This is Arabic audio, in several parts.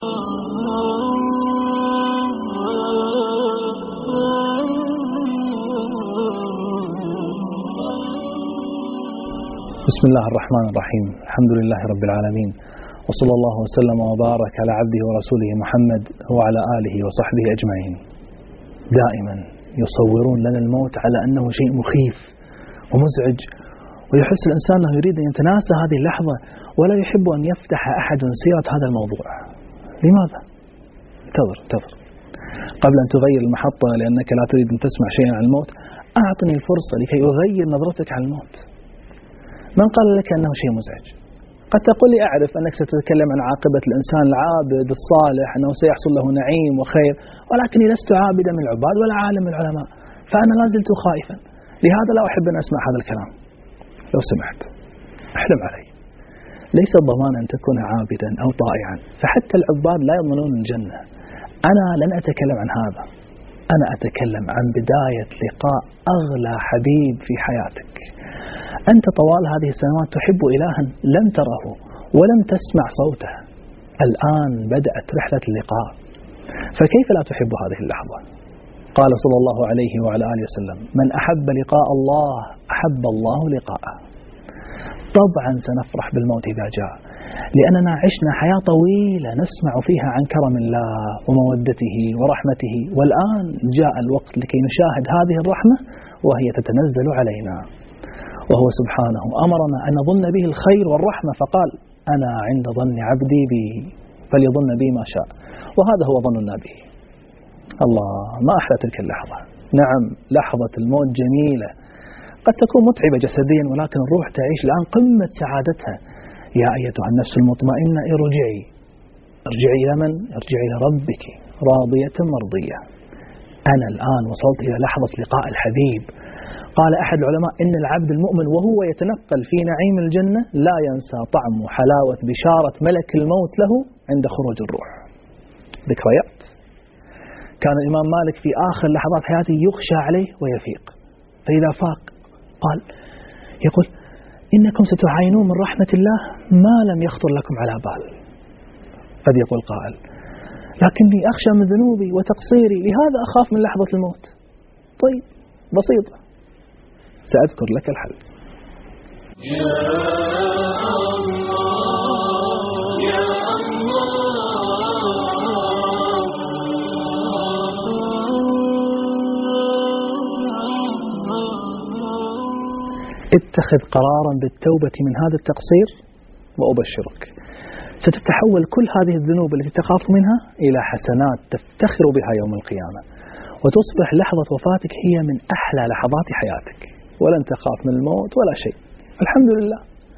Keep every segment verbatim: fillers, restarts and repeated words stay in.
بسم الله الرحمن الرحيم. الحمد لله رب العالمين، وصلى الله وسلم وبارك على عبده ورسوله محمد وعلى آله وصحبه أجمعين. دائما يصورون لنا الموت على أنه شيء مخيف ومزعج، ويحس الإنسان أنه يريد أن يتناسى هذه اللحظة ولا يحب أن يفتح أحد سيرة هذا الموضوع. لماذا؟ انتظر انتظر قبل أن تغير المحطة لأنك لا تريد أن تسمع شيئا عن الموت، أعطني الفرصة لكي أغير نظرتك عن الموت. من قال لك أنه شيء مزعج؟ قد تقول لي أعرف أنك ستتكلم عن عاقبة الإنسان العابد الصالح، أنه سيحصل له نعيم وخير، ولكني لست عابدا من العباد ولا عالم من العلماء، فأنا لا زلت خائفا، لهذا لا أحب أن أسمع هذا الكلام. لو سمحت احلم علي، ليس الضمان أن تكون عابدا أو طائعا، فحتى العباد لا يضمنون الجنة. أنا لن أتكلم عن هذا، أنا أتكلم عن بداية لقاء أغلى حبيب في حياتك. أنت طوال هذه السنوات تحب إلها لم تره ولم تسمع صوته، الآن بدأت رحلة اللقاء، فكيف لا تحب هذه اللحظة؟ قال صلى الله عليه وعلى آله وسلم: من أحب لقاء الله أحب الله لقاءه. طبعا سنفرح بالموت إذا جاء، لأننا عشنا حياة طويلة نسمع فيها عن كرم الله ومودته ورحمته، والآن جاء الوقت لكي نشاهد هذه الرحمة وهي تتنزل علينا. وهو سبحانه أمرنا أن نظن به الخير والرحمة، فقال: أنا عند ظن عبدي بي فليظن بي ما شاء، وهذا هو ظننا به. الله، ما أحلى تلك اللحظة. نعم، لحظة الموت جميلة، قد تكون متعبة جسديا، ولكن الروح تعيش الآن قمة سعادتها. يا أيتها النفس المطمئنة ارجعي ارجعي إلى من؟ ارجعي إلى ربك راضية مرضية. أنا الآن وصلت إلى لحظة لقاء الحبيب. قال أحد العلماء: إن العبد المؤمن وهو يتنقل في نعيم الجنة لا ينسى طعم وحلاوة بشارة ملك الموت له عند خروج الروح. ذكريات. كان الإمام مالك في آخر لحظات حياته يخشى عليه ويفيق، فإذا فاق قال يقول: إنكم ستعاينون من رحمة الله ما لم يخطر لكم على بال. قد يقول قائل: لكني أخشى من ذنوبي وتقصيري، لهذا أخاف من لحظة الموت. طيب، بسيطة، سأذكر لك الحل. يا الله يا الله، اتخذ قرارا بالتوبة من هذا التقصير وأبشرك ستتحول كل هذه الذنوب التي تخاف منها إلى حسنات تفتخر بها يوم القيامة، وتصبح لحظة وفاتك هي من أحلى لحظات حياتك، ولن تخاف من الموت ولا شيء. الحمد لله.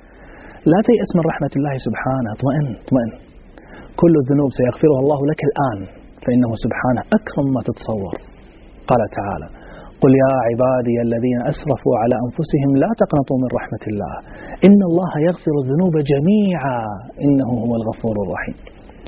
لا تيأس من رحمة الله سبحانه، اطمئن اطمئن، كل الذنوب سيغفرها الله لك الآن، فإنه سبحانه أكرم ما تتصور. قال تعالى: قل يا عبادي الذين أسرفوا على أنفسهم لا تقنطوا من رحمة الله إن الله يغفر الذنوب جميعا إنه هو الغفور الرحيم.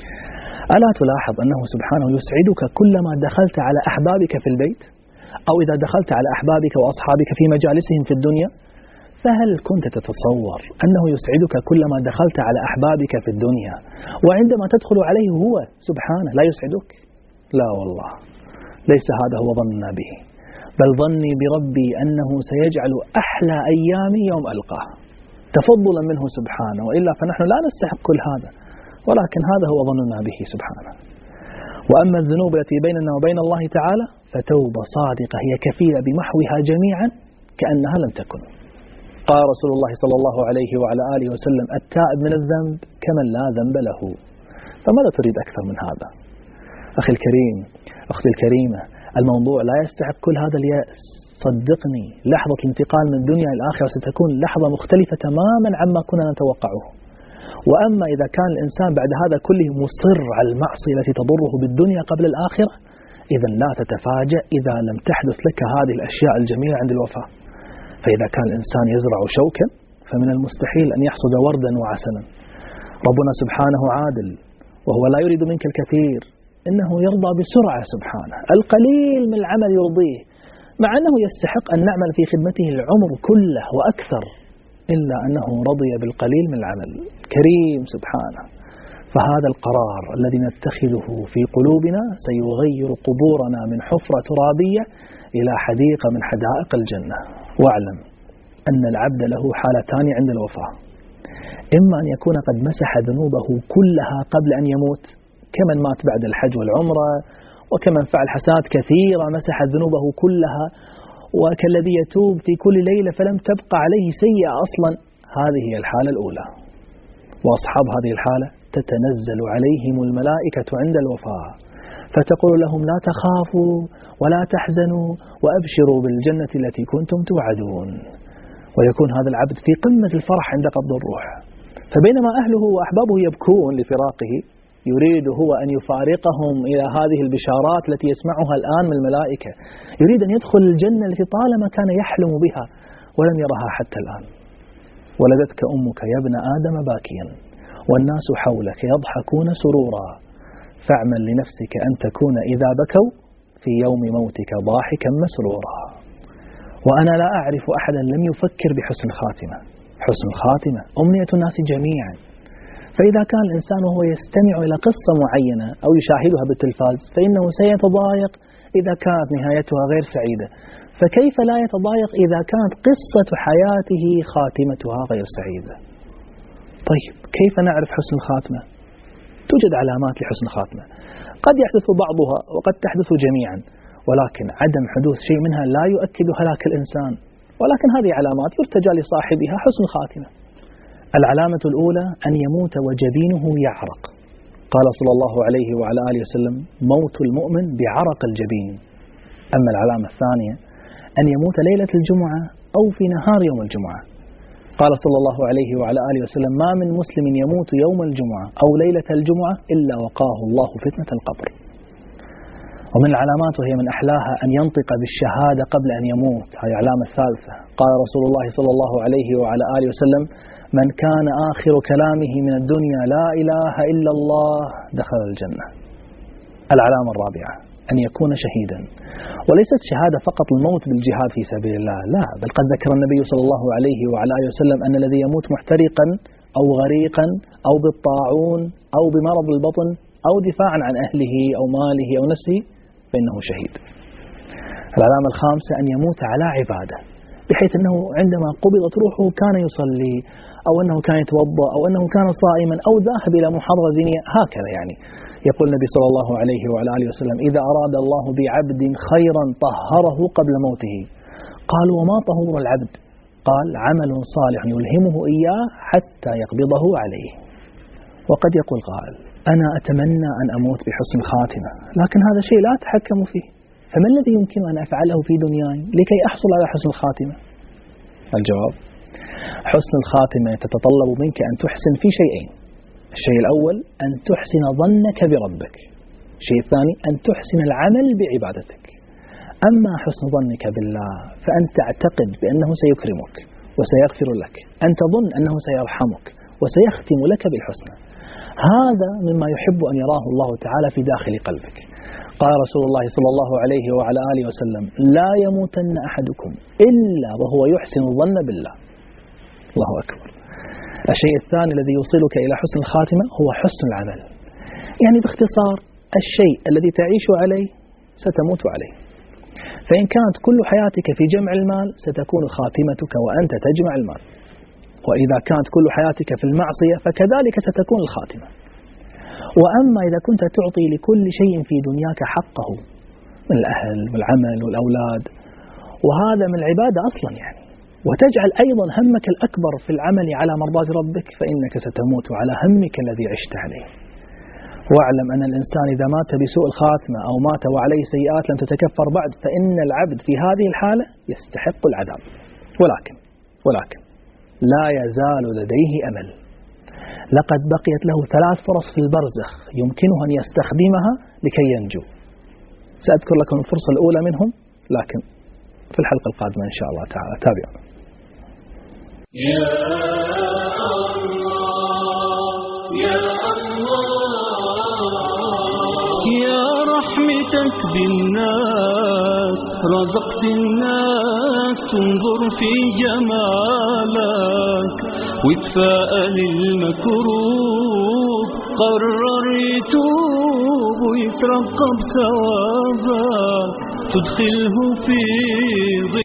ألا تلاحظ أنه سبحانه يسعدك كلما دخلت على أحبابك في البيت، أو إذا دخلت على أحبابك وأصحابك في مجالسهم في الدنيا؟ فهل كنت تتصور أنه يسعدك كلما دخلت على أحبابك في الدنيا، وعندما تدخل عليه هو سبحانه لا يسعدك؟ لا والله، ليس هذا هو ظننا به، بل ظني بربي أنه سيجعل أحلى أيامي يوم ألقاه تفضلا منه سبحانه، وإلا فنحن لا نستحق كل هذا، ولكن هذا هو ظننا به سبحانه. وأما الذنوب التي بيننا وبين الله تعالى فتوبة صادقة هي كفيلة بمحوها جميعا كأنها لم تكن. قال رسول الله صلى الله عليه وعلى آله وسلم: التائب من الذنب كمن لا ذنب له. فماذا تريد أكثر من هذا؟ أخي الكريم، أختي الكريمة، الموضوع لا يستحق كل هذا اليأس. صدقني، لحظة الانتقال من الدنيا إلى الآخرة ستكون لحظة مختلفة تماما عما كنا نتوقعه. وأما إذا كان الإنسان بعد هذا كله مصر على المعصية التي تضره بالدنيا قبل الآخرة، إذن لا تتفاجأ إذا لم تحدث لك هذه الأشياء الجميلة عند الوفاة. فإذا كان الإنسان يزرع شوكا فمن المستحيل أن يحصد وردا وعسلا. ربنا سبحانه عادل، وهو لا يريد منك الكثير، إنه يرضى بسرعة سبحانه. القليل من العمل يرضيه، مع أنه يستحق أن نعمل في خدمته العمر كله وأكثر، إلا أنه رضي بالقليل من العمل. كريم سبحانه. فهذا القرار الذي نتخذه في قلوبنا سيغير قبورنا من حفرة ترابية إلى حديقة من حدائق الجنة. واعلم أن العبد له حالتان عند الوفاة: إما أن يكون قد مسح ذنوبه كلها قبل أن يموت كمن مات بعد الحج والعمرة، وكمن فعل حسنات كثيرة مسح ذنوبه كلها، وكالذي يتوب في كل ليلة فلم تبقى عليه سيئة أصلا. هذه هي الحالة الأولى. وأصحاب هذه الحالة تتنزل عليهم الملائكة عند الوفاة فتقول لهم: لا تخافوا ولا تحزنوا وأبشروا بالجنة التي كنتم توعدون. ويكون هذا العبد في قمة الفرح عند قبض الروح، فبينما أهله وأحبابه يبكون لفراقه يريد هو أن يفارقهم إلى هذه البشارات التي يسمعها الآن من الملائكة. يريد أن يدخل الجنة التي طالما كان يحلم بها ولم يرها حتى الآن. ولدتك أمك يا ابن آدم باكيا والناس حولك يضحكون سرورا، فاعمل لنفسك أن تكون إذا بكوا في يوم موتك ضاحكا مسرورا. وأنا لا أعرف أحدا لم يفكر بحسن الخاتمة. حسن الخاتمة أمنية الناس جميعا. فإذا كان الإنسان وهو يستمع إلى قصة معينة أو يشاهدها بالتلفاز فإنه سيتضايق إذا كانت نهايتها غير سعيدة، فكيف لا يتضايق إذا كانت قصة حياته خاتمتها غير سعيدة؟ طيب كيف نعرف حسن الخاتمة؟ توجد علامات لحسن الخاتمة، قد يحدث بعضها وقد تحدث جميعا، ولكن عدم حدوث شيء منها لا يؤكد هلاك الإنسان، ولكن هذه علامات يرتجى لصاحبها حسن الخاتمة. العلامة الأولى أن يموت وجبينه يعرق. قال صلى الله عليه وعلى آله وسلم: موت المؤمن بعرق الجبين. أما العلامة الثانية أن يموت ليلة الجمعة أو في نهار يوم الجمعة. قال صلى الله عليه وعلى آله وسلم: ما من مسلم يموت يوم الجمعة أو ليلة الجمعة إلا وقاه الله فتنة القبر. ومن العلامات وهي من أحلاها أن ينطق بالشهادة قبل أن يموت، هذه علامة ثالثة. قال رسول الله صلى الله عليه وعلى آله وسلم: من كان آخر كلامه من الدنيا لا إله إلا الله دخل الجنة. العلامة الرابعة أن يكون شهيدا، وليست شهادة فقط الموت بالجهاد في سبيل الله، لا، بل قد ذكر النبي صلى الله عليه وعلى آله وسلم أن الذي يموت محترقا أو غريقا أو بالطاعون أو بمرض البطن أو دفاعا عن أهله أو ماله أو نفسه فإنه شهيد. العلامة الخامسة أن يموت على عبادة، بحيث أنه عندما قبضت روحه كان يصلي، أو أنه كان يتوضأ، أو أنه كان صائما، أو ذاهب إلى محاضرة دينية، هكذا يعني. يقول النبي صلى الله عليه وعلى آله وسلم: إذا أراد الله بعبد خيرا طهره قبل موته. قالوا: وما طهور العبد؟ قال: عمل صالح يلهمه إياه حتى يقبضه عليه. وقد يقول قائل: أنا أتمنى أن أموت بحسن خاتمة، لكن هذا شيء لا أتحكم فيه، فما الذي يمكن أن أفعله في دنياي لكي أحصل على حسن الخاتمة؟ الجواب: حسن الخاتمة تتطلب منك أن تحسن في شيئين. الشيء الأول أن تحسن ظنك بربك، الشيء الثاني أن تحسن العمل بعبادتك. أما حسن ظنك بالله فأن تعتقد بأنه سيكرمك وسيغفر لك، أن تظن أنه سيرحمك وسيختم لك بالحسنى. هذا مما يحب أن يراه الله تعالى في داخل قلبك. قال رسول الله صلى الله عليه وعلى آله وسلم: لا يموتن أحدكم إلا وهو يحسن الظن بالله. الله أكبر. الشيء الثاني الذي يوصلك إلى حسن الخاتمة هو حسن العمل. يعني باختصار الشيء الذي تعيش عليه ستموت عليه. فإن كانت كل حياتك في جمع المال ستكون خاتمتك وأنت تجمع المال، وإذا كانت كل حياتك في المعصية فكذلك ستكون الخاتمة. وأما إذا كنت تعطي لكل شيء في دنياك حقه من الأهل والعمل والأولاد، وهذا من العبادة أصلا يعني، وتجعل أيضا همك الأكبر في العمل على مرضاة ربك، فإنك ستموت على همك الذي عشت عليه. واعلم أن الإنسان إذا مات بسوء الخاتمة أو مات وعليه سيئات لم تتكفر بعد فإن العبد في هذه الحالة يستحق العذاب. ولكن ولكن لا يزال لديه أمل. لقد بقيت له ثلاث فرص في البرزخ يمكنه أن يستخدمها لكي ينجو. سأذكر لكم الفرصة الأولى منهم، لكن في الحلقة القادمة إن شاء الله تعالى. تابعوا. يا الله يا الله يا رحمتك بالناس رزقت الناس تنظر في جمالك وتفاءل المكروب قرر يتوب ويترقب ثوابك تدخله في